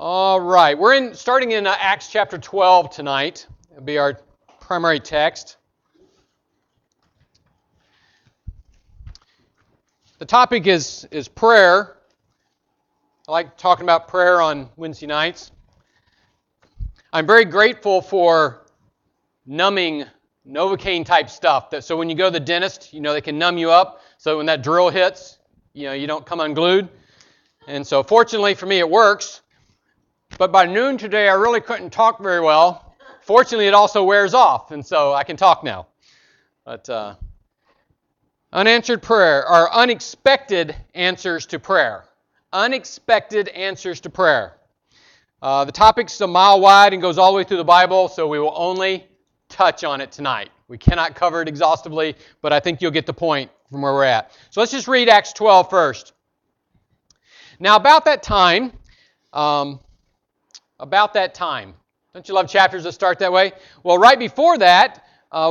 All right, we're starting in Acts chapter 12 tonight. It'll be our primary text. The topic is prayer. I like talking about prayer on Wednesday nights. I'm very grateful for numbing Novocaine type stuff. So when you go to the dentist, they can numb you up. So when that drill hits, you don't come unglued. And so fortunately for me, it works. But by noon today, I really couldn't talk very well. Fortunately, it also wears off, and so I can talk now. But unanswered prayer, or unexpected answers to prayer. Unexpected answers to prayer. The topic's a mile wide and goes all the way through the Bible, so we will only touch on it tonight. We cannot cover it exhaustively, but I think you'll get the point from where we're at. So let's just read Acts 12 first. Now, about that time, don't you love chapters that start that way? Well, right before that,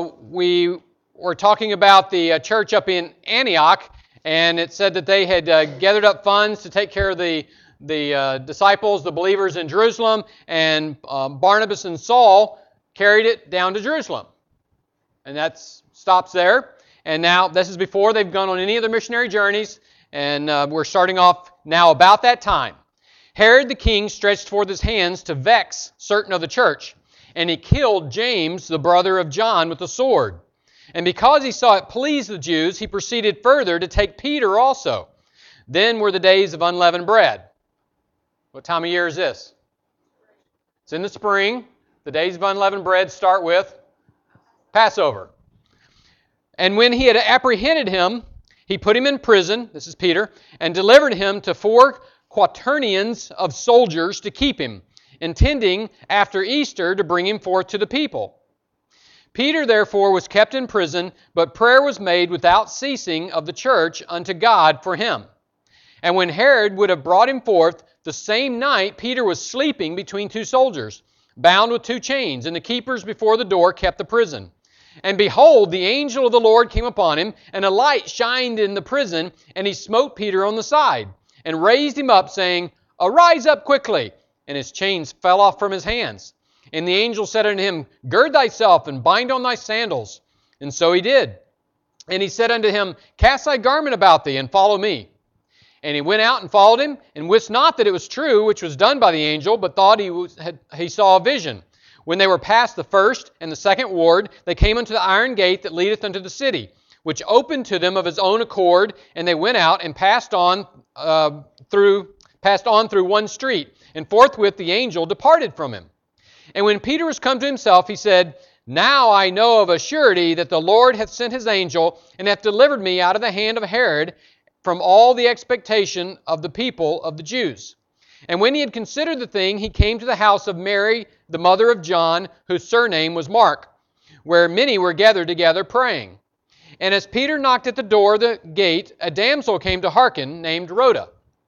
we were talking about the church up in Antioch, and it said that they had gathered up funds to take care of the disciples, the believers in Jerusalem, and Barnabas and Saul carried it down to Jerusalem. And that stops there. And now, this is before they've gone on any of their missionary journeys, and we're starting off now about that time. Herod the king stretched forth his hands to vex certain of the church, and he killed James, the brother of John, with a sword. And because he saw it please the Jews, he proceeded further to take Peter also. Then were the days of unleavened bread. What time of year is this? It's in the spring. The days of unleavened bread start with Passover. And when he had apprehended him, he put him in prison, this is Peter, and delivered him to 4 quaternions of soldiers to keep him, intending after Easter to bring him forth to the people. Peter therefore was kept in prison, but prayer was made without ceasing of the church unto God for him. And when Herod would have brought him forth, the same night Peter was sleeping between 2 soldiers, bound with 2 chains, and the keepers before the door kept the prison. And behold, the angel of the Lord came upon him, and a light shined in the prison, and he smote Peter on the side, and raised him up, saying, Arise up quickly. And his chains fell off from his hands. And the angel said unto him, Gird thyself, and bind on thy sandals. And so he did. And he said unto him, Cast thy garment about thee, and follow me. And he went out and followed him, and wist not that it was true, which was done by the angel, but thought he saw a vision. When they were past the first and the second ward, they came unto the iron gate that leadeth unto the city, which opened to them of his own accord, and they went out and passed on through one street, and forthwith the angel departed from him. And when Peter was come to himself, he said, Now I know of a surety that the Lord hath sent his angel, and hath delivered me out of the hand of Herod, from all the expectation of the people of the Jews. And when he had considered the thing, he came to the house of Mary, the mother of John, whose surname was Mark, where many were gathered together praying. And as Peter knocked at the door of the gate, a damsel came to hearken, named Rhoda.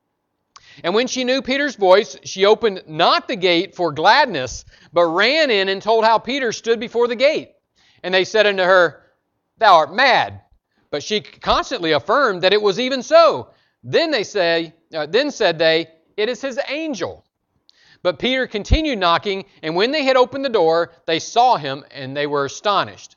And when she knew Peter's voice, she opened not the gate for gladness, but ran in and told how Peter stood before the gate. And they said unto her, Thou art mad. But she constantly affirmed that it was even so. Then said they, It is his angel. But Peter continued knocking, and when they had opened the door, they saw him, and they were astonished.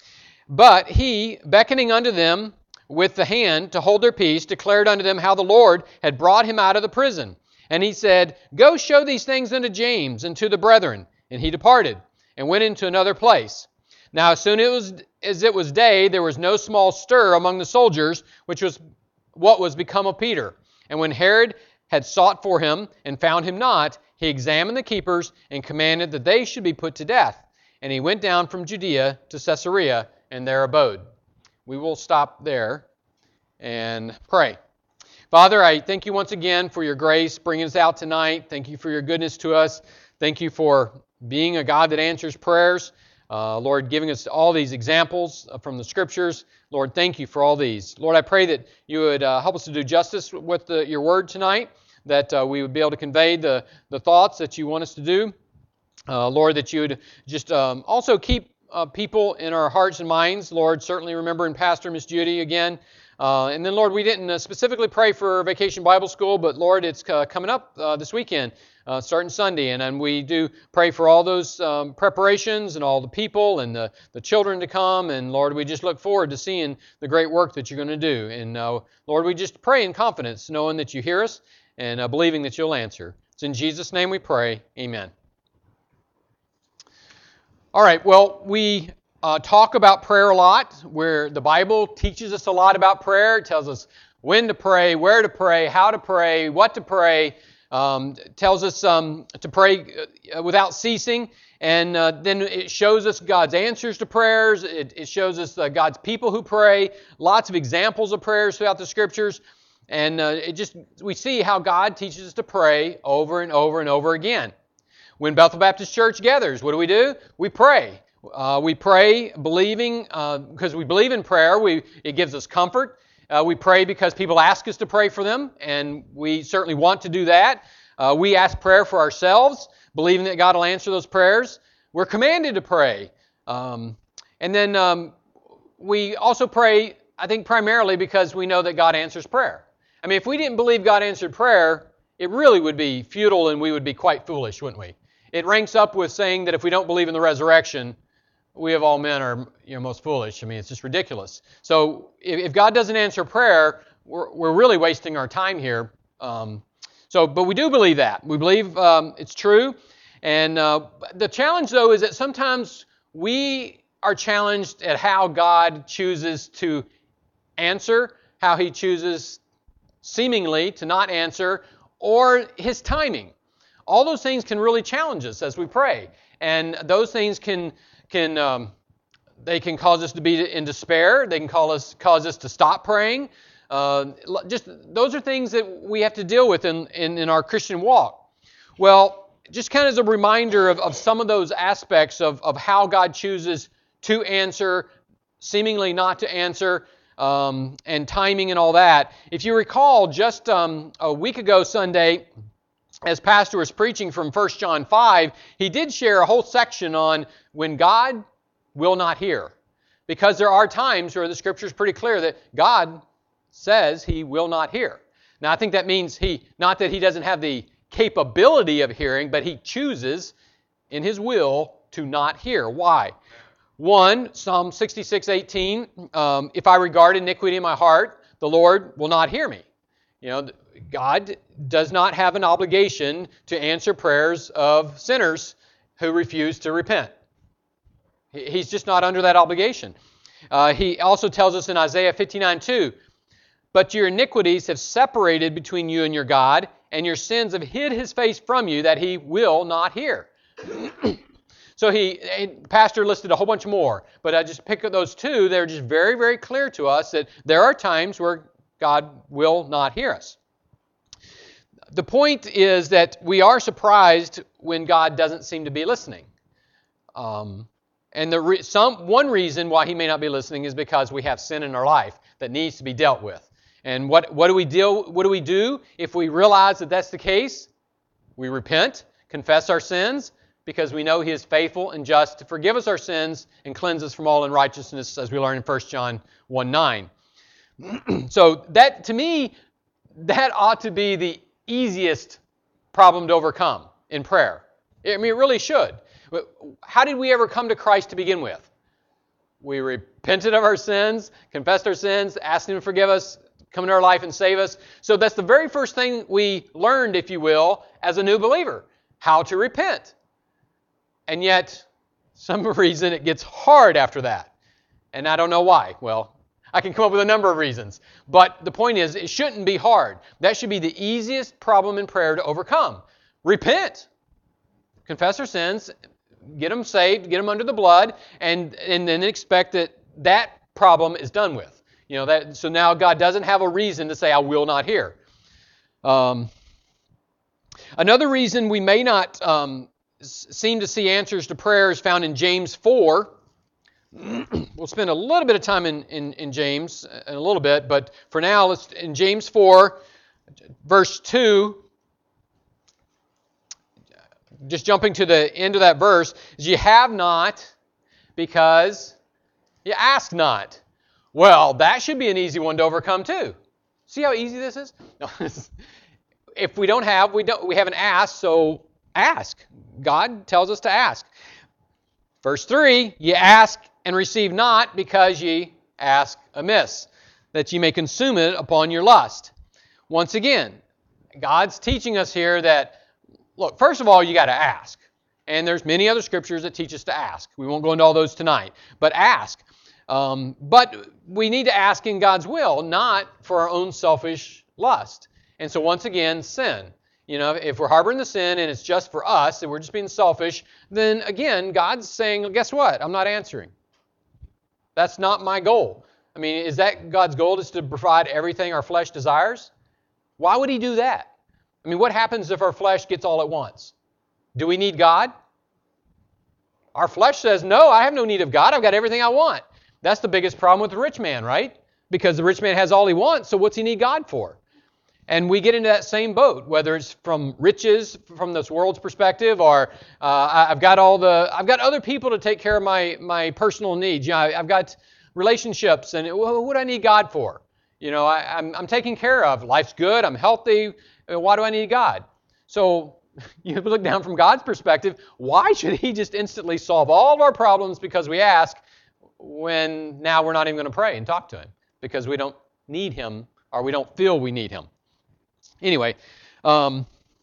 But he, beckoning unto them with the hand to hold their peace, declared unto them how the Lord had brought him out of the prison. And he said, Go show these things unto James and to the brethren. And he departed, and went into another place. Now as soon as it was day, there was no small stir among the soldiers, which was what was become of Peter. And when Herod had sought for him, and found him not, he examined the keepers, and commanded that they should be put to death. And he went down from Judea to Caesarea, and there abode. We will stop there and pray. Father, I thank you once again for your grace bringing us out tonight. Thank you for your goodness to us. Thank you for being a God that answers prayers. Lord, giving us all these examples from the Scriptures. Lord, thank you for all these. Lord, I pray that you would help us to do justice with your word tonight, that we would be able to convey the thoughts that you want us to do. Lord, that you would just also keep people in our hearts and minds. Lord, certainly remembering Pastor Miss Judy again. And then, Lord, we didn't specifically pray for Vacation Bible School, but Lord, it's coming up this weekend, starting Sunday. And we do pray for all those preparations and all the people and the children to come. And Lord, we just look forward to seeing the great work that you're going to do. And Lord, we just pray in confidence, knowing that you hear us and believing that you'll answer. It's in Jesus' name we pray. Amen. All right, well, we talk about prayer a lot, where the Bible teaches us a lot about prayer. It tells us when to pray, where to pray, how to pray, what to pray. Tells us to pray without ceasing. And then it shows us God's answers to prayers. It shows us God's people who pray. Lots of examples of prayers throughout the Scriptures. And we see how God teaches us to pray over and over and over again. When Bethel Baptist Church gathers, what do? We pray. We pray believing, because we believe in prayer. It gives us comfort. We pray because people ask us to pray for them, and we certainly want to do that. We ask prayer for ourselves, believing that God will answer those prayers. We're commanded to pray. And then we also pray, I think, primarily because we know that God answers prayer. I mean, if we didn't believe God answered prayer, it really would be futile and we would be quite foolish, wouldn't we? It ranks up with saying that if we don't believe in the resurrection, we of all men are most foolish. I mean, it's just ridiculous. So if God doesn't answer prayer, we're really wasting our time here. But we do believe that. We believe it's true. And the challenge, though, is that sometimes we are challenged at how God chooses to answer, how He chooses seemingly to not answer, or His timing. All those things can really challenge us as we pray. And those things can cause us to be in despair. They can cause us to stop praying. Those are things that we have to deal with in our Christian walk. Well, just kind of as a reminder of some of those aspects of how God chooses to answer, seemingly not to answer, and timing and all that. If you recall, just a week ago Sunday, as Pastor was preaching from 1 John 5, he did share a whole section on when God will not hear. Because there are times where the Scripture is pretty clear that God says He will not hear. Now, I think that means not that He doesn't have the capability of hearing, but He chooses in His will to not hear. Why? One, Psalm 66:18, if I regard iniquity in my heart, the Lord will not hear me. God does not have an obligation to answer prayers of sinners who refuse to repent. He's just not under that obligation. He also tells us in Isaiah 59:2, but your iniquities have separated between you and your God, and your sins have hid His face from you that He will not hear. So Pastor listed a whole bunch more, but I just pick up those two. They're just very, very clear to us that there are times where God will not hear us. The point is that we are surprised when God doesn't seem to be listening. And one reason why He may not be listening is because we have sin in our life that needs to be dealt with. And what do we do if we realize that that's the case? We repent, confess our sins, because we know He is faithful and just to forgive us our sins and cleanse us from all unrighteousness, as we learn in 1 John 1:9. So that, to me, that ought to be the easiest problem to overcome in prayer. I mean, it really should. How did we ever come to Christ to begin with? We repented of our sins, confessed our sins, asked Him to forgive us, come into our life and save us. So that's the very first thing we learned, if you will, as a new believer, how to repent. And yet, some reason it gets hard after that. And I don't know why. Well, I can come up with a number of reasons. But the point is, it shouldn't be hard. That should be the easiest problem in prayer to overcome. Repent. Confess our sins. Get them saved. Get them under the blood. And then expect that problem is done with. So now God doesn't have a reason to say, I will not hear. Another reason we may not seem to see answers to prayer is found in James 4. We'll spend a little bit of time in James in a little bit, but for now, in James 4, verse 2, just jumping to the end of that verse, is you have not because you ask not. Well, that should be an easy one to overcome too. See how easy this is? No, if we haven't asked, so ask. God tells us to ask. Verse 3, ye ask and receive not because ye ask amiss, that ye may consume it upon your lust. Once again, God's teaching us here that, look, first of all, you got to ask. And there's many other scriptures that teach us to ask. We won't go into all those tonight. But ask. But we need to ask in God's will, not for our own selfish lust. And so once again, sin. If we're harboring the sin and it's just for us and we're just being selfish, then again, God's saying, well, guess what? I'm not answering. That's not my goal. I mean, is that God's goal, is to provide everything our flesh desires? Why would He do that? I mean, what happens if our flesh gets all at once? Do we need God? Our flesh says, no, I have no need of God. I've got everything I want. That's the biggest problem with the rich man, right? Because the rich man has all he wants, so what's he need God for? And we get into that same boat, whether it's from riches, from this world's perspective, or I've got other people to take care of my personal needs. I've got relationships, and what do I need God for? I'm taken care of. Life's good. I'm healthy. Why do I need God? So you look down from God's perspective. Why should He just instantly solve all of our problems because we ask, when now we're not even going to pray and talk to Him because we don't need Him, or we don't feel we need Him? Anyway, but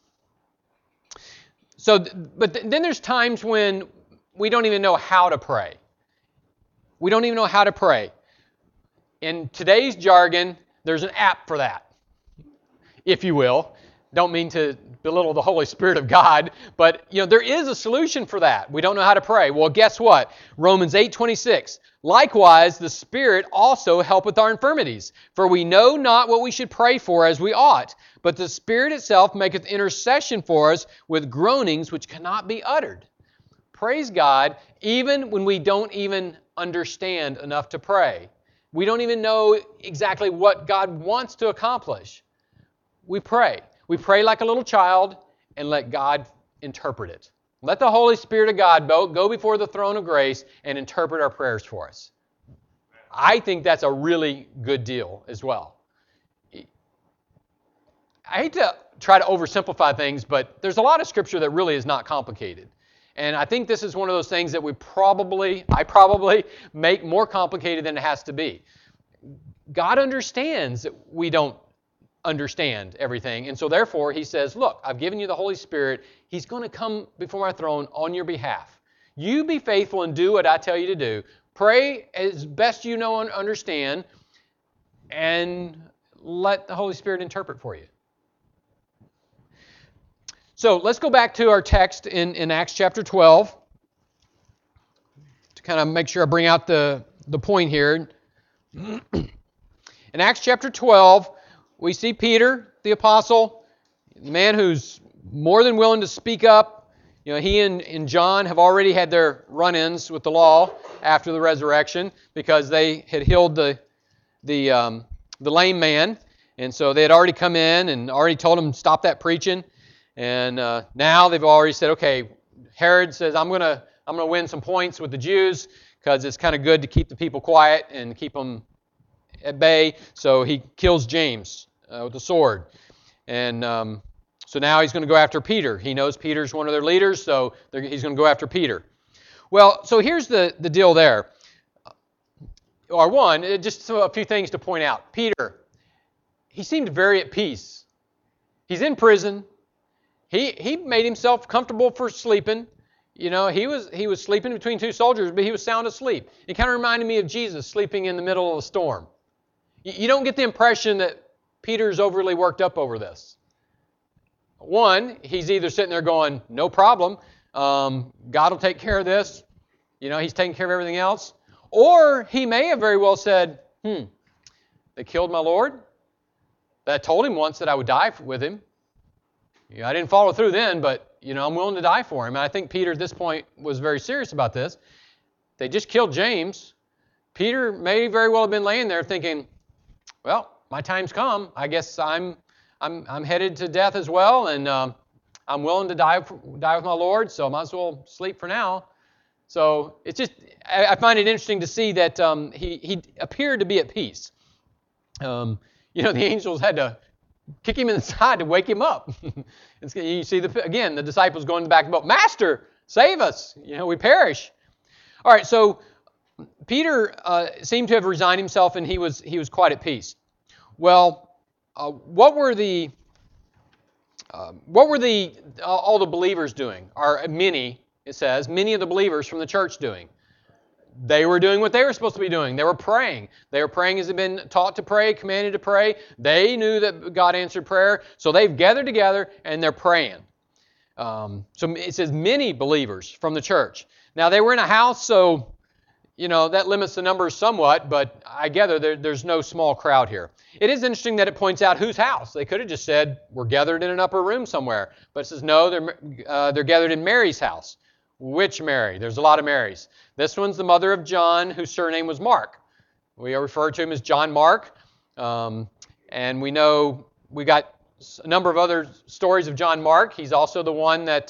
then there's times when we don't even know how to pray. We don't even know how to pray. In today's jargon, there's an app for that, if you will. Don't mean to belittle the Holy Spirit of God, but there is a solution for that. We don't know how to pray. Well, guess what? Romans 8:26. Likewise, the Spirit also helpeth our infirmities, for we know not what we should pray for as we ought, but the Spirit itself maketh intercession for us with groanings which cannot be uttered. Praise God, even when we don't even understand enough to pray. We don't even know exactly what God wants to accomplish. We pray. We pray like a little child and let God interpret it. Let the Holy Spirit of God go before the throne of grace and interpret our prayers for us. I think that's a really good deal as well. I hate to try to oversimplify things, but there's a lot of Scripture that really is not complicated. And I think this is one of those things that I probably make more complicated than it has to be. God understands that we don't understand everything. And so therefore, He says, look, I've given you the Holy Spirit. He's going to come before my throne on your behalf. You be faithful and do what I tell you to do. Pray as best you know and understand, and let the Holy Spirit interpret for you. So let's go back to our text in Acts chapter 12 to kind of make sure I bring out the point here. In Acts chapter 12, we see Peter, the apostle, the man who's more than willing to speak up. He and John have already had their run-ins with the law after the resurrection because they had healed the lame man. And so they had already come in and already told him, stop that preaching. And now they've already said, okay, Herod says, I'm gonna win some points with the Jews because it's kind of good to keep the people quiet and keep them at bay. So he kills James with a sword. And so now he's going to go after Peter. He knows Peter's one of their leaders, so he's going to go after Peter. Well, so here's the deal there. Or one, just a few things to point out. Peter, he seemed very at peace. He's in prison. He made himself comfortable for sleeping. He was sleeping between two soldiers, but he was sound asleep. It kind of reminded me of Jesus sleeping in the middle of a storm. You don't get the impression that Peter's overly worked up over this. One, he's either sitting there going, no problem, God will take care of this. He's taking care of everything else. Or he may have very well said, they killed my Lord. I told him once that I would die with him. I didn't follow through then, but I'm willing to die for him. And I think Peter at this point was very serious about this. They just killed James. Peter may very well have been laying there thinking, well, my time's come. I guess I'm headed to death as well, and I'm willing to die with my Lord, so I might as well sleep for now. So it's just, I find it interesting to see that he appeared to be at peace. The angels had to kick him in the side to wake him up. You see, the disciples going back to the boat, Master, save us. We perish. All right, so Peter seemed to have resigned himself, and he was quite at peace. Well, what were all the believers doing? Or many, it says, many of the believers from the church doing? They were doing what they were supposed to be doing. They were praying. They were praying as they'd been taught to pray, commanded to pray. They knew that God answered prayer, so they've gathered together and they're praying. So it says many believers from the church. Now they were in a house, so that limits the numbers somewhat, but I gather there's no small crowd here. It is interesting that it points out whose house. They could have just said, we're gathered in an upper room somewhere. But it says, no, they're gathered in Mary's house. Which Mary? There's a lot of Marys. This one's the mother of John, whose surname was Mark. We refer to him as John Mark. And we know we got a number of other stories of John Mark. He's also the one that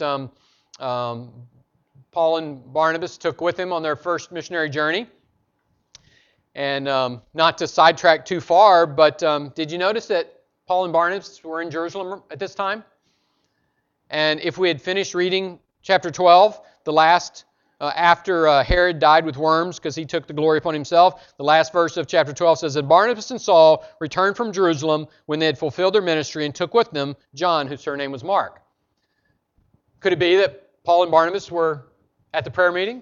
Paul and Barnabas took with him on their first missionary journey. And not to sidetrack too far, but did you notice that Paul and Barnabas were in Jerusalem at this time? And if we had finished reading chapter 12, the last, after Herod died with worms because he took the glory upon himself, the last verse of chapter 12 says that Barnabas and Saul returned from Jerusalem when they had fulfilled their ministry and took with them John, whose surname was Mark. Could it be that Paul and Barnabas were at the prayer meeting?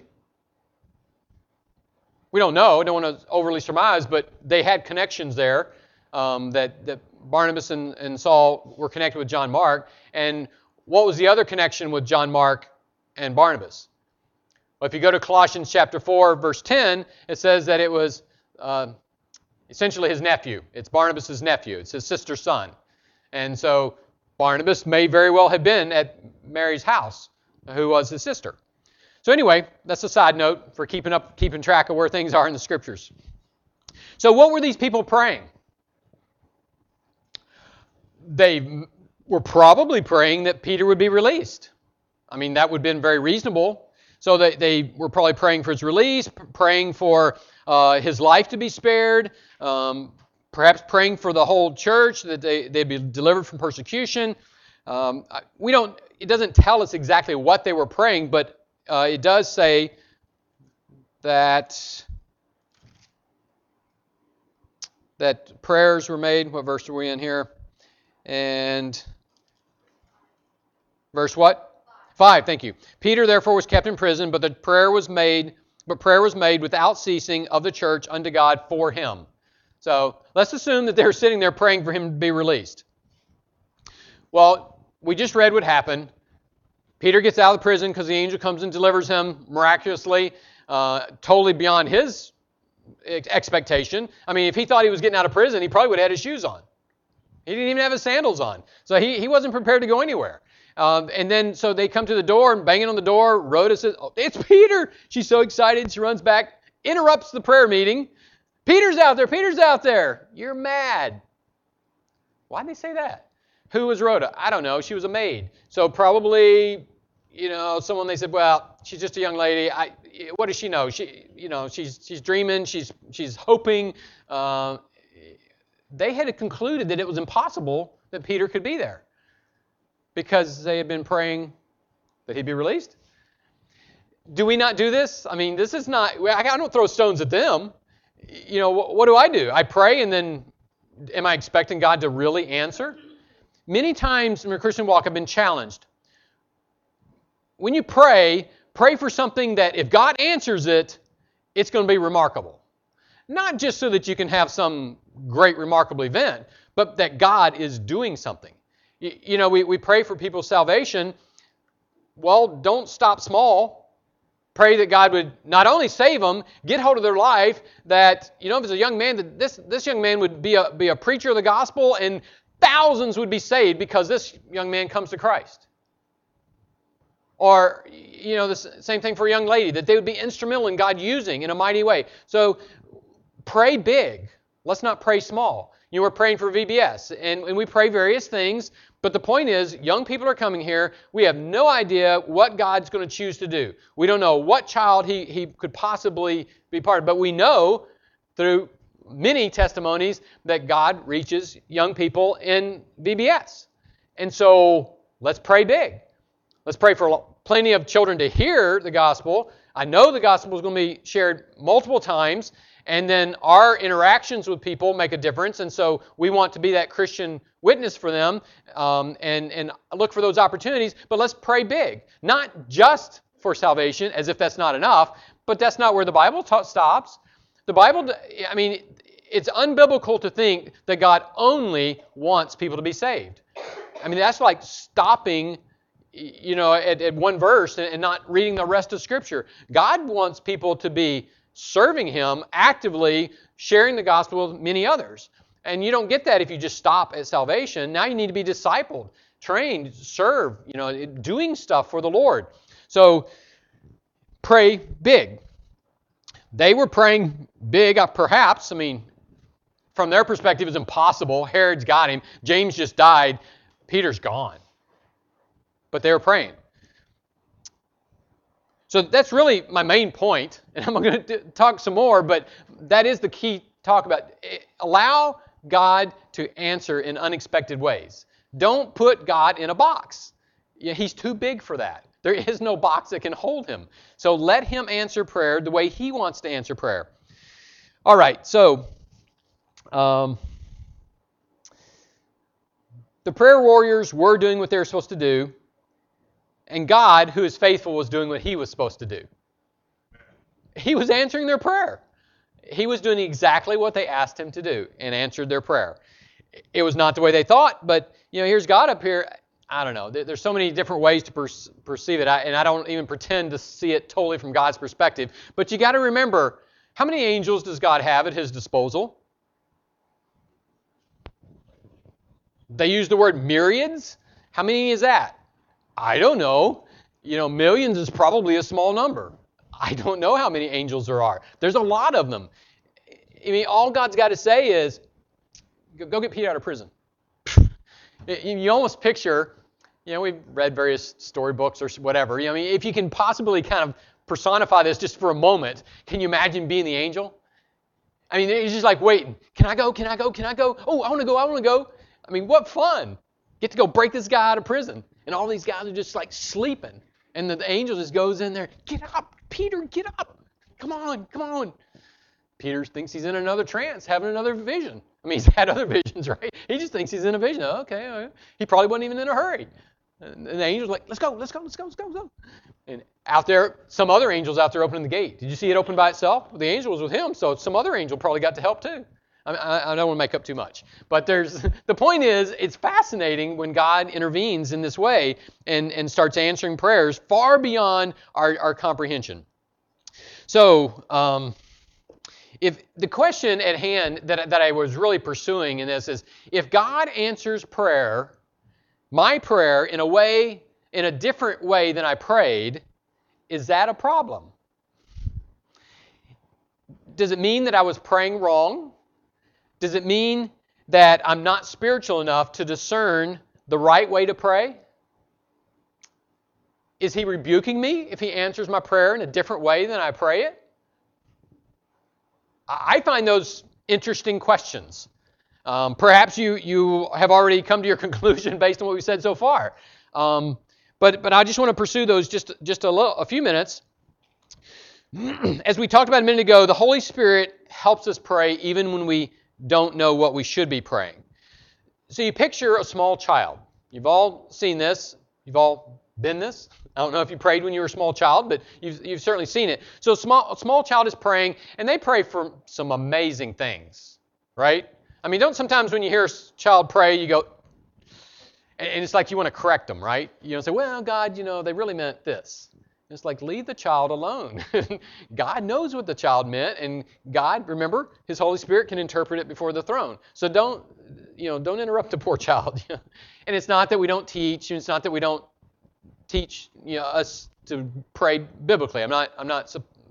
We don't know. I don't want to overly surmise, but they had connections there, that Barnabas and Saul were connected with John Mark. And what was the other connection with John Mark and Barnabas? Well, if you go to Colossians chapter 4, verse 10, it says that it was essentially his nephew. It's Barnabas' nephew. It's his sister's son. And so Barnabas may very well have been at Mary's house, who was his sister. So anyway, that's a side note for keeping track of where things are in the Scriptures. So what were these people praying? They were probably praying that Peter would be released. I mean, that would have been very reasonable. So they were probably praying for his release, praying for his life to be spared, perhaps praying for the whole church, that they'd be delivered from persecution. It doesn't tell us exactly what they were praying, but it does say that prayers were made. What verse are we in here? And verse what? 5, thank you. Peter therefore was kept in prison, but prayer was made without ceasing of the church unto God for him. So let's assume that they're sitting there praying for him to be released. Well, we just read what happened. Peter gets out of the prison because the angel comes and delivers him miraculously, totally beyond his expectation. I mean, if he thought he was getting out of prison, he probably would have had his shoes on. He didn't even have his sandals on. So he wasn't prepared to go anywhere. And then so they come to the door and banging on the door. Rhoda says, "Oh, it's Peter." She's so excited. She runs back, interrupts the prayer meeting. "Peter's out there. Peter's out there. You're mad." Why'd they say that? Who was Rhoda? I don't know. She was a maid. So probably, someone they said, well, she's just a young lady. What does she know? She's dreaming. She's hoping. They had concluded that it was impossible that Peter could be there because they had been praying that he'd be released. Do we not do this? I mean, this is not, I don't throw stones at them. What do? I pray and then am I expecting God to really answer? Many times in my Christian walk I've been challenged. When you pray for something that if God answers it, it's going to be remarkable. Not just so that you can have some great remarkable event, but that God is doing something. We pray for people's salvation. Well, don't stop small. Pray that God would not only save them, get hold of their life, that, if it's a young man, that this young man would be a preacher of the gospel and thousands would be saved because this young man comes to Christ. Or, the same thing for a young lady, that they would be instrumental in God using in a mighty way. So pray big. Let's not pray small. We're praying for VBS, and we pray various things, But the point is, young people are coming here. We have no idea what God's going to choose to do. We don't know what child he could possibly be part of. But we know through many testimonies that God reaches young people in VBS. And so let's pray big. Let's pray for plenty of children to hear the gospel. I know the gospel is going to be shared multiple times. And then our interactions with people make a difference. And so we want to be that Christian witness for them and look for those opportunities. But let's pray big. Not just for salvation, as if that's not enough, but that's not where the Bible stops. The Bible, I mean, it's unbiblical to think that God only wants people to be saved. I mean, that's like stopping, at one verse and not reading the rest of Scripture. God wants people to be serving Him, actively sharing the gospel with many others. And you don't get that if you just stop at salvation. Now you need to be discipled, trained, serve, doing stuff for the Lord. So pray big. They were praying big, perhaps. I mean, from their perspective, it's impossible. Herod's got him. James just died. Peter's gone. But they were praying. So that's really my main point, and I'm going to talk some more, but that is the key talk about. Allow God to answer in unexpected ways. Don't put God in a box. He's too big for that. There is no box that can hold Him. So let Him answer prayer the way He wants to answer prayer. All right, so the prayer warriors were doing what they were supposed to do. And God, who is faithful, was doing what He was supposed to do. He was answering their prayer. He was doing exactly what they asked Him to do and answered their prayer. It was not the way they thought, but here's God up here. I don't know. There's so many different ways to perceive it, and I don't even pretend to see it totally from God's perspective. But you got to remember, how many angels does God have at His disposal? They use the word myriads. How many is that? I don't know. Millions is probably a small number. I don't know how many angels there are. There's a lot of them. I mean, all God's got to say is, go get Peter out of prison. You almost picture, we've read various storybooks or whatever. I mean, if you can possibly kind of personify this just for a moment, can you imagine being the angel? I mean, he's just like waiting. Can I go? Can I go? Can I go? Oh, I want to go. I want to go. I mean, what fun. Get to go break this guy out of prison. And all these guys are just like sleeping. And the angel just goes in there, get up, Peter, get up. Come on, come on. Peter thinks he's in another trance, having another vision. I mean, he's had other visions, right? He just thinks he's in a vision. Okay, all right. He probably wasn't even in a hurry. And the angel's like, let's go, let's go, let's go, let's go, let's go. And out there, some other angel's out there opening the gate. Did you see it open by itself? Well, the angel was with him, so some other angel probably got to help too. I don't want to make up too much. But the point is, it's fascinating when God intervenes in this way and starts answering prayers far beyond our comprehension. So, if the question at hand that I was really pursuing in this is, if God answers prayer, my prayer, in a different way than I prayed, is that a problem? Does it mean that I was praying wrong? Does it mean that I'm not spiritual enough to discern the right way to pray? Is He rebuking me if He answers my prayer in a different way than I pray it? I find those interesting questions. Perhaps you have already come to your conclusion based on what we've said so far. But I just want to pursue those just a few minutes. As we talked about a minute ago, the Holy Spirit helps us pray even when we don't know what we should be praying. So you picture a small child. You've all seen this. You've all been this. I don't know if you prayed when you were a small child, but you've certainly seen it. So a small child is praying, and they pray for some amazing things, right? I mean, don't sometimes when you hear a child pray, you go, and it's like you want to correct them, right? Say, well, God, they really meant this. It's like, leave the child alone. God knows what the child meant, and God, remember, His Holy Spirit can interpret it before the throne. So don't interrupt the poor child. And it's not that we don't teach, and it's not that we don't teach us to pray biblically. I'm not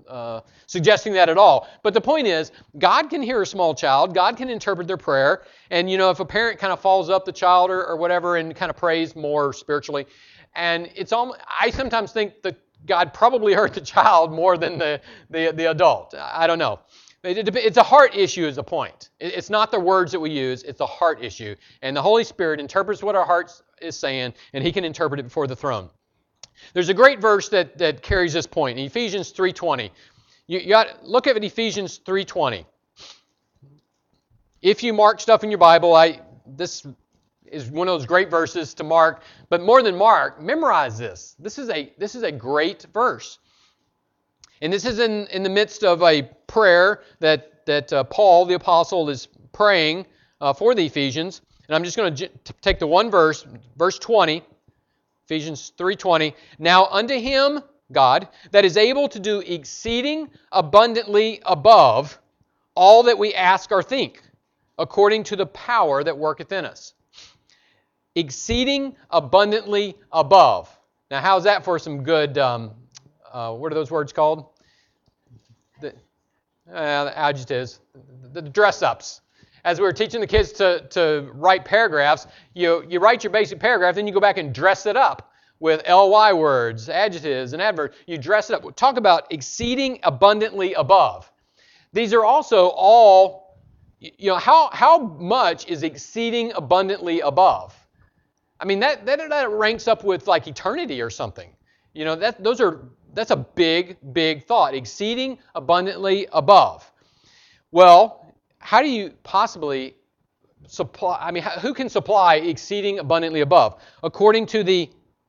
suggesting that at all. But the point is, God can hear a small child. God can interpret their prayer. And, if a parent kind of follows up the child or whatever and kind of prays more spiritually, and I sometimes think that God probably heard the child more than the adult. I don't know. It's a heart issue is the point. It's not the words that we use. It's a heart issue. And the Holy Spirit interprets what our heart is saying, and He can interpret it before the throne. There's a great verse that carries this point. In Ephesians 3:20. You got look at Ephesians 3:20. If you mark stuff in your Bible, this is one of those great verses to mark. But more than mark, memorize this. This is a great verse. And this is in the midst of a prayer that Paul, the apostle, is praying for the Ephesians. And I'm just going to take the one verse 20, Ephesians 3:20. Now unto Him, God, that is able to do exceeding abundantly above all that we ask or think, according to the power that worketh in us. Exceeding abundantly above. Now how's that for some good, what are those words called? The adjectives, the dress-ups. As we were teaching the kids to write paragraphs, you write your basic paragraph, then you go back and dress it up with ly words, adjectives, and adverbs. You dress it up. Talk about exceeding abundantly above. These are also all, how much is exceeding abundantly above? I mean, that ranks up with like eternity or something. That's a big, big thought. Exceeding abundantly above. Well, how do you possibly supply? I mean, who can supply exceeding abundantly above? According to the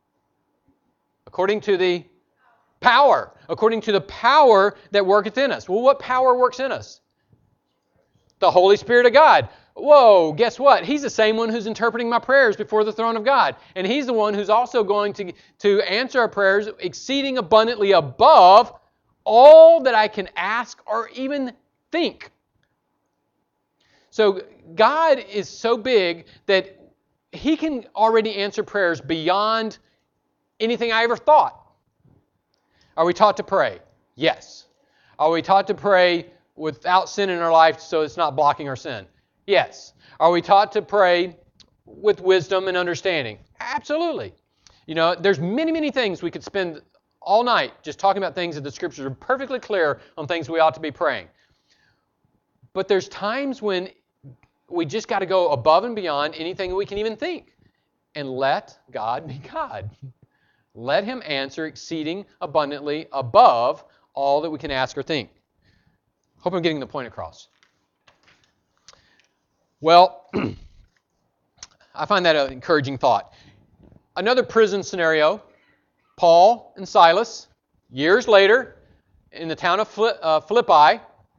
power. According to the power that worketh in us. Well, what power works in us? The Holy Spirit of God. Whoa, guess what? He's the same one who's interpreting my prayers before the throne of God. And He's the one who's also going to answer our prayers exceeding abundantly above all that I can ask or even think. So God is so big that He can already answer prayers beyond anything I ever thought. Are we taught to pray? Yes. Are we taught to pray without sin in our life so it's not blocking our sin? Yes. Are we taught to pray with wisdom and understanding? Absolutely. There's many, many things we could spend all night just talking about things that the Scriptures are perfectly clear on things we ought to be praying. But there's times when we just got to go above and beyond anything we can even think and let God be God. Let Him answer exceeding abundantly above all that we can ask or think. Hope I'm getting the point across. Well, I find that an encouraging thought. Another prison scenario, Paul and Silas, years later, in the town of Philippi,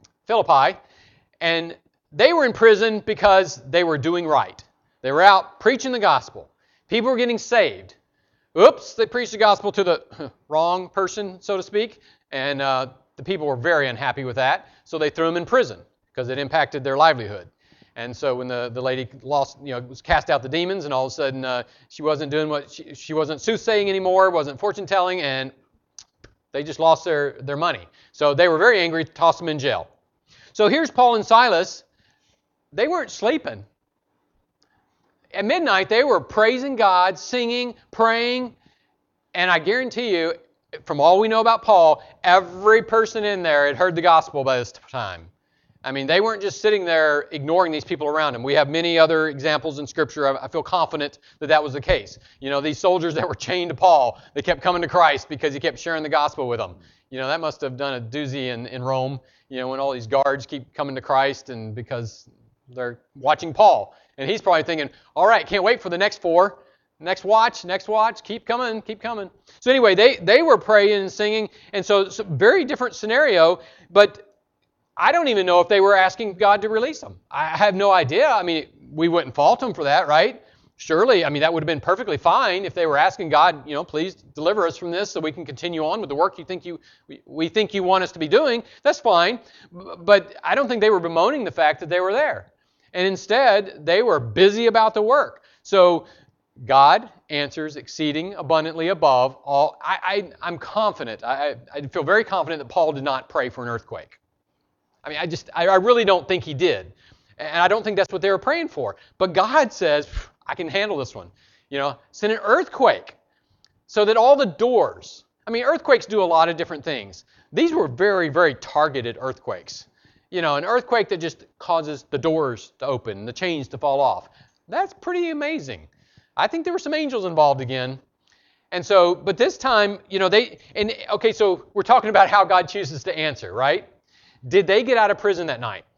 and they were in prison because they were doing right. They were out preaching the gospel. People were getting saved. Oops, they preached the gospel to the wrong person, so to speak, and the people were very unhappy with that, so they threw them in prison because it impacted their livelihood. And so when the lady was cast out the demons, and all of a sudden she wasn't doing what she wasn't soothsaying anymore, wasn't fortune telling, and they just lost their money. So they were very angry, tossed them in jail. So here's Paul and Silas. They weren't sleeping. At midnight, they were praising God, singing, praying, and I guarantee you, from all we know about Paul, every person in there had heard the gospel by this time. I mean, they weren't just sitting there ignoring these people around them. We have many other examples in Scripture. I feel confident that was the case. These soldiers that were chained to Paul, they kept coming to Christ because he kept sharing the gospel with them. That must have done a doozy in Rome, when all these guards keep coming to Christ and because they're watching Paul. And he's probably thinking, all right, can't wait for the next 4. Next watch, keep coming. So anyway, they were praying and singing. And so it's a very different scenario, but I don't even know if they were asking God to release them. I have no idea. I mean, we wouldn't fault them for that, right? Surely, that would have been perfectly fine if they were asking God, please deliver us from this so we can continue on with the work we think you want us to be doing. That's fine. But I don't think they were bemoaning the fact that they were there. And instead, they were busy about the work. So God answers exceeding abundantly above all. I'm confident. I feel very confident that Paul did not pray for an earthquake. I mean, I really don't think he did. And I don't think that's what they were praying for. But God says, I can handle this one. Send an earthquake so that all the doors, earthquakes do a lot of different things. These were very, very targeted earthquakes. An earthquake that just causes the doors to open, the chains to fall off. That's pretty amazing. I think there were some angels involved again. And so, but this time, so we're talking about how God chooses to answer, right? Did they get out of prison that night?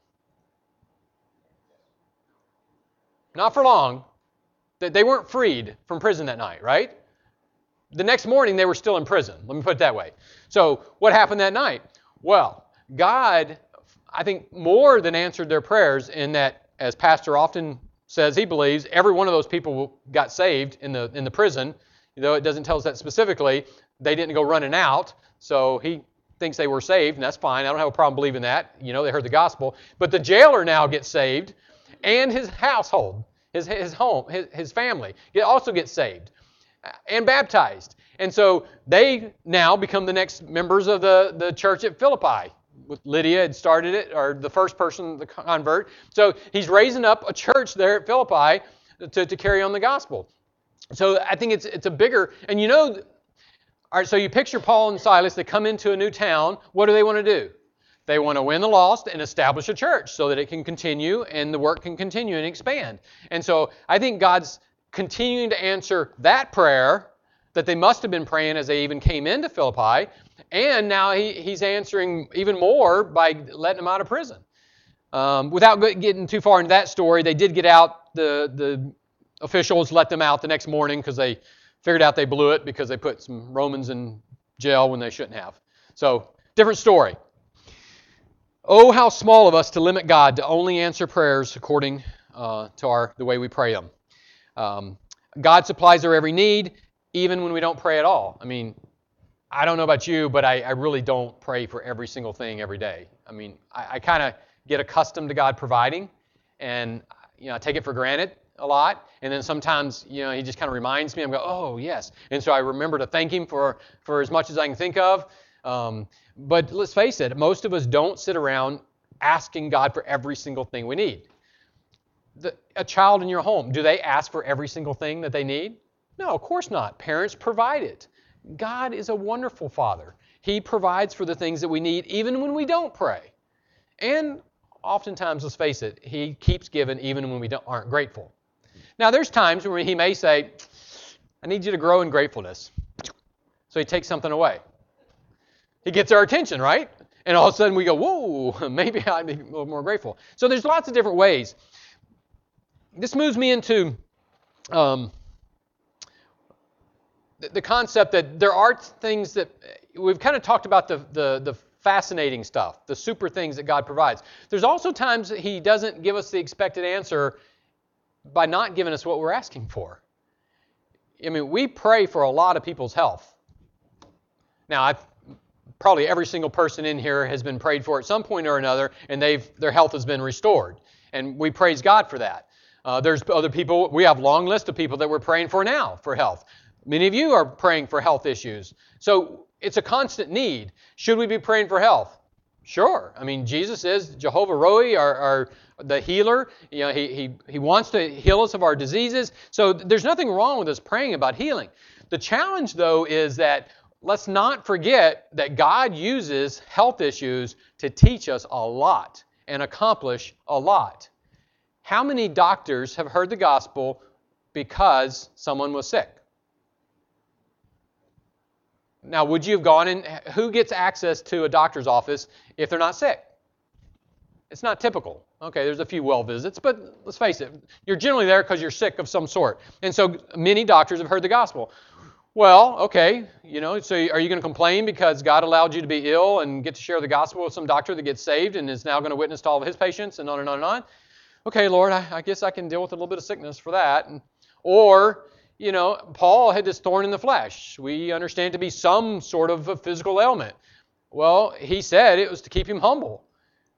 Not for long. They weren't freed from prison that night, right? The next morning, they were still in prison. Let me put it that way. So what happened that night? Well, God, I think, more than answered their prayers in that, as Pastor often says he believes, every one of those people got saved in the prison. Though it doesn't tell us that specifically. They didn't go running out, so he thinks they were saved, and that's fine. I don't have a problem believing that. They heard the gospel. But the jailer now gets saved, and his household, his home, his family also gets saved and baptized. And so they now become the next members of the church at Philippi. Lydia had started it, or the first person to convert. So he's raising up a church there at Philippi to carry on the gospel. So I think it's a bigger, and all right, so you picture Paul and Silas, they come into a new town. What do they want to do? They want to win the lost and establish a church so that it can continue and the work can continue and expand. And so I think God's continuing to answer that prayer that they must have been praying as they even came into Philippi. And now he's answering even more by letting them out of prison. Without getting too far into that story, they did get out. The officials let them out the next morning because they figured out they blew it because they put some Romans in jail when they shouldn't have. So, different story. Oh, how small of us to limit God to only answer prayers according to the way we pray them. God supplies our every need, even when we don't pray at all. I don't know about you, but I really don't pray for every single thing every day. I kind of get accustomed to God providing, and I take it for granted a lot. And then sometimes, he just kind of reminds me. I'm going, oh, yes. And so I remember to thank him for as much as I can think of. But let's face it, most of us don't sit around asking God for every single thing we need. A child in your home, do they ask for every single thing that they need? No, of course not. Parents provide it. God is a wonderful Father. He provides for the things that we need even when we don't pray. And oftentimes, let's face it, He keeps giving even when we aren't grateful. Now, there's times when He may say, I need you to grow in gratefulness. So He takes something away. He gets our attention, right? And all of a sudden we go, whoa, maybe I'd be a little more grateful. So there's lots of different ways. This moves me into the concept that there are things that we've kind of talked about the fascinating stuff, the super things that God provides. There's also times that He doesn't give us the expected answer by not giving us what we're asking for. We pray for a lot of people's health. Now, probably every single person in here has been prayed for at some point or another, and their health has been restored. And we praise God for that. There's other people, we have a long list of people that we're praying for now for health. Many of you are praying for health issues. So it's a constant need. Should we be praying for health? Sure. Jesus is Jehovah Roi, the healer. He wants to heal us of our diseases. So there's nothing wrong with us praying about healing. The challenge, though, is that let's not forget that God uses health issues to teach us a lot and accomplish a lot. How many doctors have heard the gospel because someone was sick? Now, would you have gone in? Who gets access to a doctor's office if they're not sick? It's not typical. Okay, there's a few well visits, but let's face it, you're generally there because you're sick of some sort. And so many doctors have heard the gospel. Well, okay, so are you going to complain because God allowed you to be ill and get to share the gospel with some doctor that gets saved and is now going to witness to all of his patients and on and on and on? Okay, Lord, I guess I can deal with a little bit of sickness for that. Or, Paul had this thorn in the flesh. We understand it to be some sort of a physical ailment. Well, he said it was to keep him humble.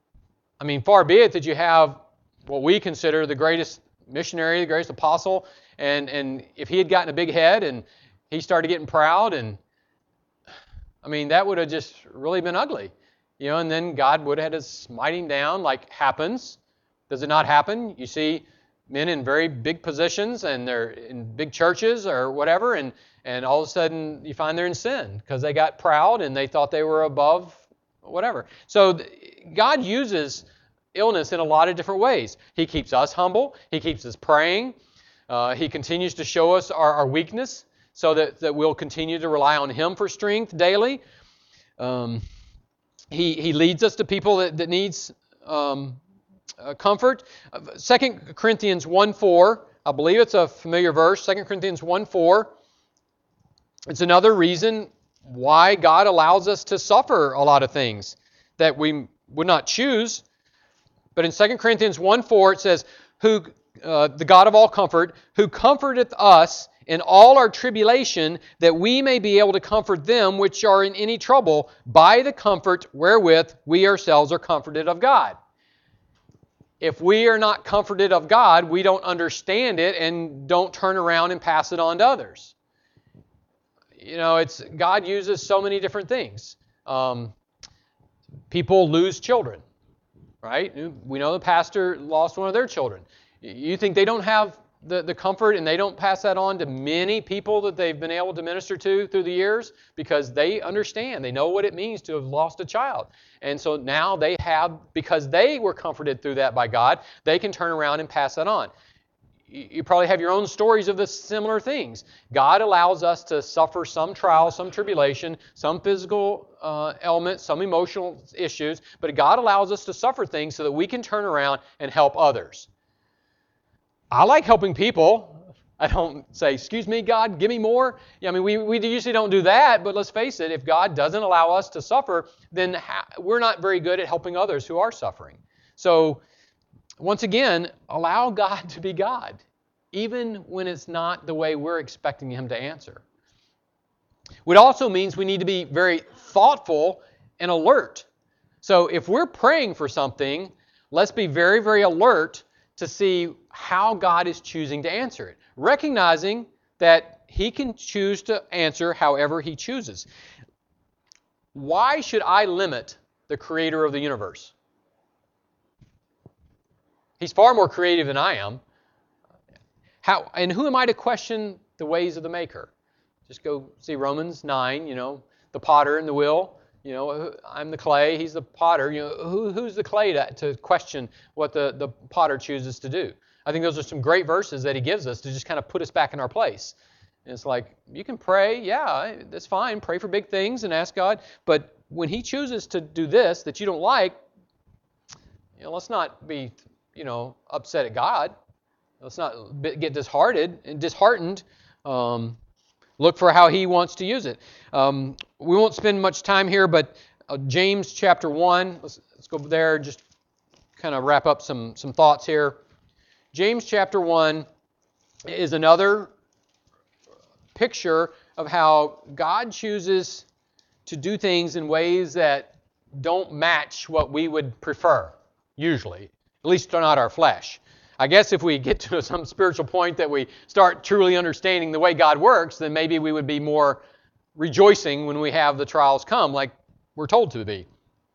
Far be it that you have what we consider the greatest missionary, the greatest apostle, And if he had gotten a big head and he started getting proud, and I mean, that would have just really been ugly. And then God would have had to smite him down, like happens. Does it not happen? You see men in very big positions, and they're in big churches or whatever, and all of a sudden you find they're in sin because they got proud and they thought they were above whatever. So God uses illness in a lot of different ways. He keeps us humble. He keeps us praying. He continues to show us our weakness so that we'll continue to rely on Him for strength daily. He leads us to people that needs comfort. 2 Corinthians 1:4, I believe it's a familiar verse, 2 Corinthians 1:4. It's another reason why God allows us to suffer a lot of things that we would not choose. But in 2 Corinthians 1:4 it says, the God of all comfort, who comforteth us in all our tribulation, that we may be able to comfort them which are in any trouble by the comfort wherewith we ourselves are comforted of God. If we are not comforted of God, we don't understand it and don't turn around and pass it on to others. God uses so many different things. People lose children, right? We know the pastor lost one of their children. You think they don't have the comfort and they don't pass that on to many people that they've been able to minister to through the years because they understand, they know what it means to have lost a child. And so now they have, because they were comforted through that by God, they can turn around and pass that on. You probably have your own stories of the similar things. God allows us to suffer some trial, some tribulation, some physical ailments, some emotional issues, but God allows us to suffer things so that we can turn around and help others. I like helping people. I don't say, excuse me, God, give me more. We usually don't do that, but let's face it, if God doesn't allow us to suffer, then we're not very good at helping others who are suffering. So, once again, allow God to be God, even when it's not the way we're expecting Him to answer. It also means we need to be very thoughtful and alert. So if we're praying for something, let's be very, very alert to see how God is choosing to answer it, recognizing that He can choose to answer however He chooses. Why should I limit the Creator of the universe? He's far more creative than I am. And who am I to question the ways of the Maker? Just go see Romans 9, the potter and the wheel. I'm the clay, He's the potter. Who's the clay to question what the potter chooses to do? I think those are some great verses that he gives us to just kind of put us back in our place. And it's like, you can pray, yeah, that's fine. Pray for big things and ask God. But when He chooses to do this that you don't like, let's not be upset at God. Let's not get disheartened. Look for how He wants to use it. We won't spend much time here, but James chapter 1, let's go there and just kind of wrap up some thoughts here. James chapter 1 is another picture of how God chooses to do things in ways that don't match what we would prefer, usually. At least not our flesh. I guess if we get to some spiritual point that we start truly understanding the way God works, then maybe we would be more rejoicing when we have the trials come, like we're told to be.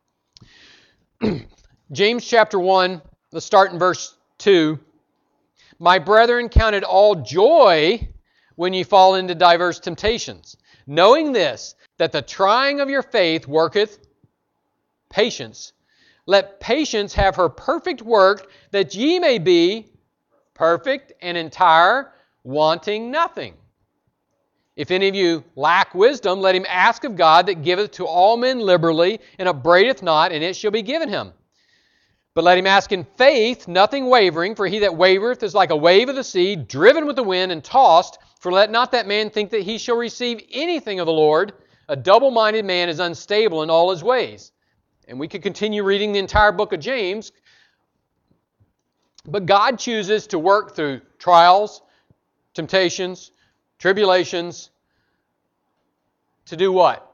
James chapter 1, let's start in verse 2. My brethren, count it all joy when ye fall into diverse temptations, knowing this, that the trying of your faith worketh patience. Let patience have her perfect work, that ye may be perfect and entire, wanting nothing. If any of you lack wisdom, let him ask of God, that giveth to all men liberally, and upbraideth not, and it shall be given him. But let him ask in faith, nothing wavering, for he that wavereth is like a wave of the sea, driven with the wind and tossed. For let not that man think that he shall receive anything of the Lord. A double-minded man is unstable in all his ways. And we could continue reading the entire book of James. But God chooses to work through trials, temptations, tribulations, to do what?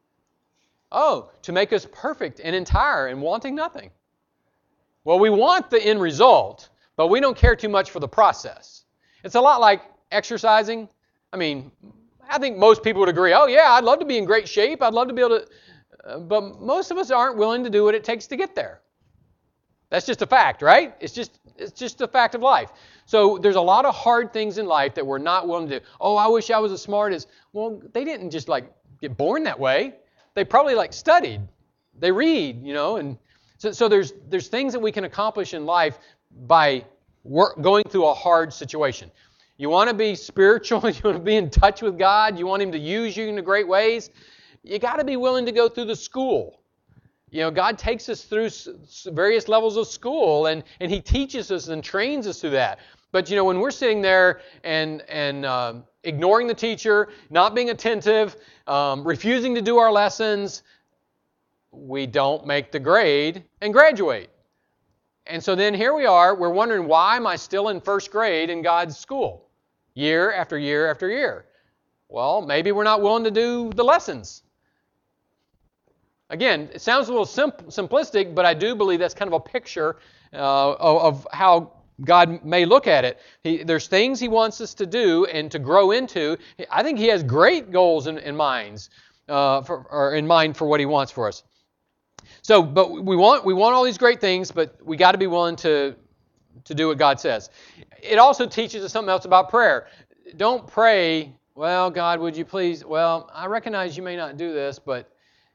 To make us perfect and entire and wanting nothing. Well, we want the end result, but we don't care too much for the process. It's a lot like exercising? I mean, I think most people would agree, oh yeah, I'd love to be in great shape. I'd love to be able to, but most of us aren't willing to do what it takes to get there. That's just a fact, right? It's just a fact of life. So there's a lot of hard things in life that we're not willing to do. Oh, I wish I was as smart as, well, they didn't just like get born that way. They probably like studied. They read, and so there's things that we can accomplish in life by going through a hard situation. You want to be spiritual, you want to be in touch with God, you want Him to use you in the great ways, you got to be willing to go through the school. God takes us through various levels of school, and He teaches us and trains us through that. But when we're sitting there and ignoring the teacher, not being attentive, refusing to do our lessons, we don't make the grade and graduate. And so then here we are, we're wondering, why am I still in first grade in God's school? Year after year after year. Well, maybe we're not willing to do the lessons. Again, it sounds a little simplistic, but I do believe that's kind of a picture of how God may look at it. There's things He wants us to do and to grow into. I think He has great goals in mind for what He wants for us. So, but we want all these great things, but we got to be willing to do what God says. It also teaches us something else about prayer. Don't pray, well, God, would you please? Well, I recognize you may not do this, but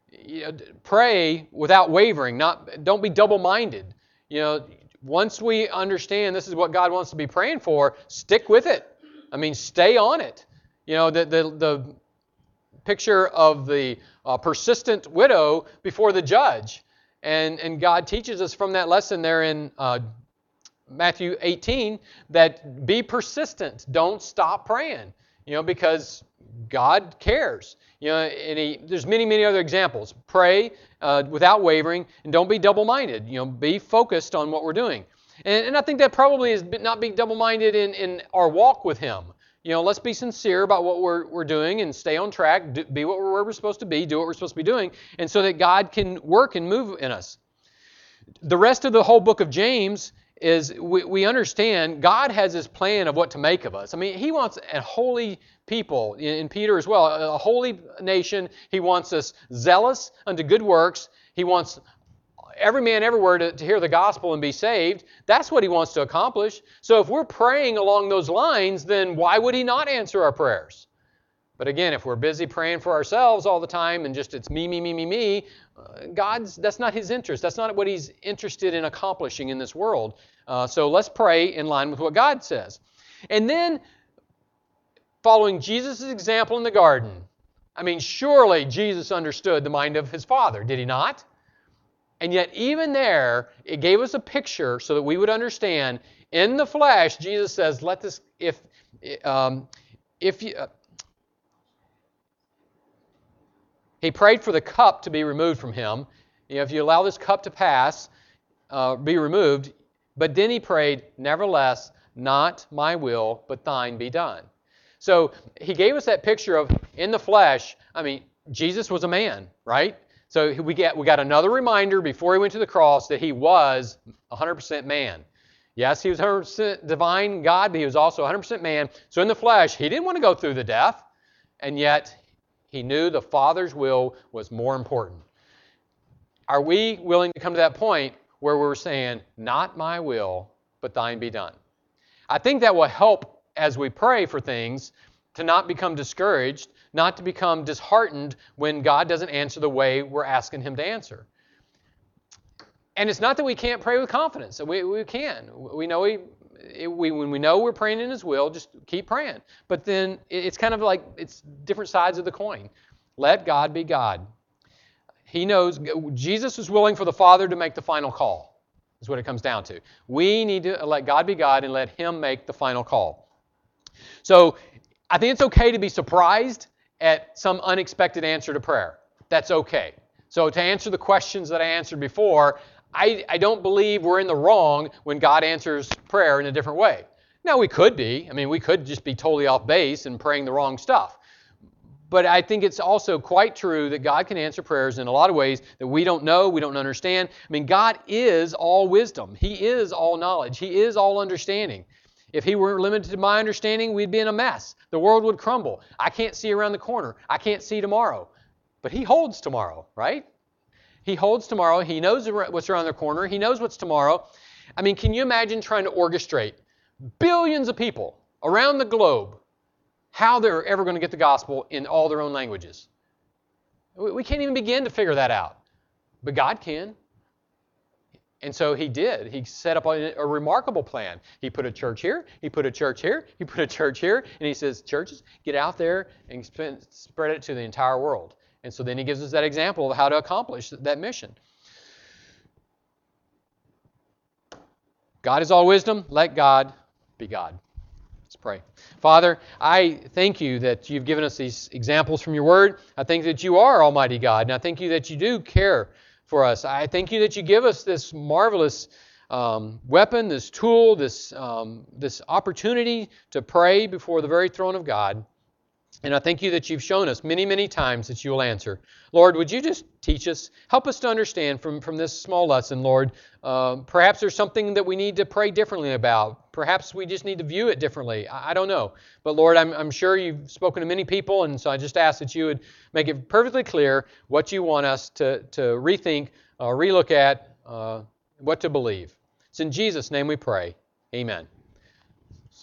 pray without wavering. Don't be double-minded. Once we understand this is what God wants to be praying for, stick with it. I mean, stay on it. The picture of the persistent widow before the judge. And God teaches us from that lesson there in Matthew 18 that be persistent. Don't stop praying, because God cares. And there's many other examples. Pray without wavering, and don't be double-minded. Be focused on what we're doing. And I think that probably is not being double-minded in our walk with Him. Let's be sincere about what we're doing and stay on track, be what we're supposed to be, do what we're supposed to be doing, and so that God can work and move in us. The rest of the whole book of James is we understand God has His plan of what to make of us. I mean, He wants a holy people, in Peter as well, a holy nation. He wants us zealous unto good works. He wants every man everywhere to hear the gospel and be saved. That's what He wants to accomplish. So if we're praying along those lines, then why would He not answer our prayers? But again, if we're busy praying for ourselves all the time and just it's me, that's not His interest. That's not what He's interested in accomplishing in this world. So let's pray in line with what God says. And then, following Jesus' example in the garden, I mean, surely Jesus understood the mind of His Father, did He not? And yet, even there, it gave us a picture so that we would understand. In the flesh, Jesus says, "Let this, if you." He prayed for the cup to be removed from Him. If you allow this cup to pass, be removed. But then He prayed, "Nevertheless, not my will, but Thine be done." So He gave us that picture of in the flesh. I mean, Jesus was a man, right? So we got another reminder before He went to the cross that He was 100% man. Yes, He was 100% divine God, but He was also 100% man. So in the flesh, He didn't want to go through the death, and yet He knew the Father's will was more important. Are we willing to come to that point where we're saying, "Not my will, but Thine be done"? I think that will help as we pray for things to not become discouraged, not to become disheartened when God doesn't answer the way we're asking Him to answer. And it's not that we can't pray with confidence. We can. We know when we know we're praying in His will, just keep praying. But then it's kind of like it's different sides of the coin. Let God be God. He knows. Jesus was willing for the Father to make the final call. Is what it comes down to. We need to let God be God and let Him make the final call. So I think it's okay to be surprised at some unexpected answer to prayer. That's okay. So to answer the questions that I answered before, I don't believe we're in the wrong when God answers prayer in a different way. Now, we could be. I mean, we could just be totally off base and praying the wrong stuff. But I think it's also quite true that God can answer prayers in a lot of ways that we don't know, we don't understand. I mean, God is all wisdom. He is all knowledge. He is all understanding. If He were limited to my understanding, we'd be in a mess. The world would crumble. I can't see around the corner. I can't see tomorrow. But He holds tomorrow, right? He holds tomorrow. He knows what's around the corner. He knows what's tomorrow. I mean, can you imagine trying to orchestrate billions of people around the globe, how they're ever going to get the gospel in all their own languages? We can't even begin to figure that out. But God can. And so He did. He set up a remarkable plan. He put a church here. He put a church here. He put a church here. And He says, churches, get out there and spread it to the entire world. And so then He gives us that example of how to accomplish that mission. God is all wisdom. Let God be God. Let's pray. Father, I thank You that You've given us these examples from Your Word. I thank that You are Almighty God, and I thank You that You do care for us. I thank You that You give us this marvelous weapon, this tool, this opportunity to pray before the very throne of God. And I thank You that You've shown us many, many times that You will answer. Lord, would You just teach us? Help us to understand from this small lesson, Lord. Perhaps there's something that we need to pray differently about. Perhaps we just need to view it differently. I don't know. But Lord, I'm sure You've spoken to many people, and so I just ask that You would make it perfectly clear what You want us to rethink, relook at, what to believe. It's in Jesus' name we pray. Amen.